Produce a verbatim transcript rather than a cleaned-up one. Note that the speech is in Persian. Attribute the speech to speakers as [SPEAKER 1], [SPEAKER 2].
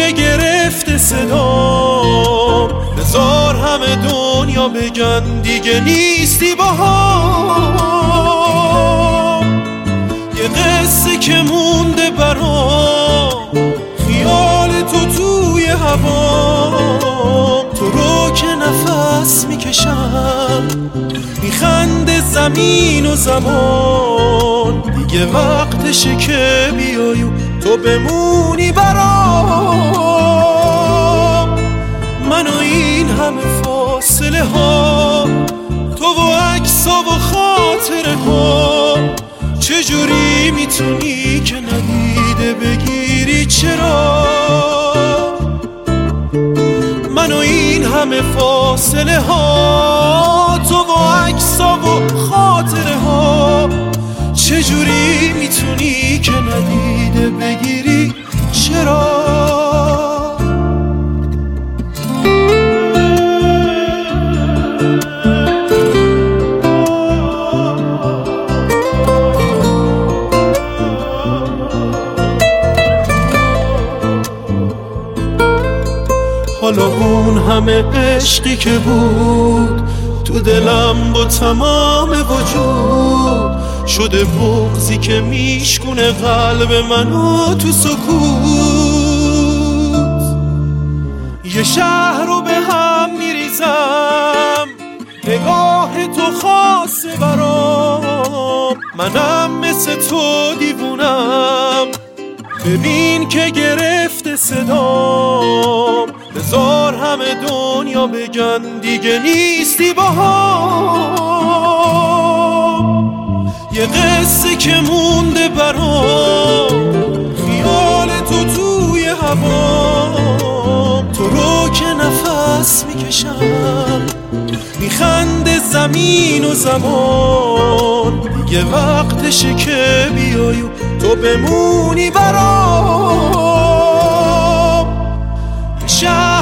[SPEAKER 1] که گرفته صدام، بذار همه دنیا بگن دیگه نیستی با هم. یه قصه که مونده برام، خیال تو توی هوام، تو رو که نفس میکشم میخنده زمین و زمان. دیگه وقتشه که بیای و تو بمونی برام. من و این همه فاصله ها، تو و عکسا و خاطره ها، چجوری میتونی که ندیده بگیری؟ چرا من و این همه فاصله ها، تو و عکسا و خاطره ها، چجوری میتونی که ندیده بگیری؟ چرا حالا اون همه عشقی که بود تو دلم با تمام وجود، شده بغضی که میشکونه قلب منو تو سکوت. یه شهر رو به هم میریزم، نگاه تو خاصه برام. منم مثل تو دیوونم، ببین که گرفته صدام، بذار همه دنیا بگن دیگه نیستی با هم. یه قصه که مونده برام، خیال تو توی هوام، تو رو که نفس میکشم میخنده زمین و زمان. دیگه وقتشه که بیای و تو بمونی برام.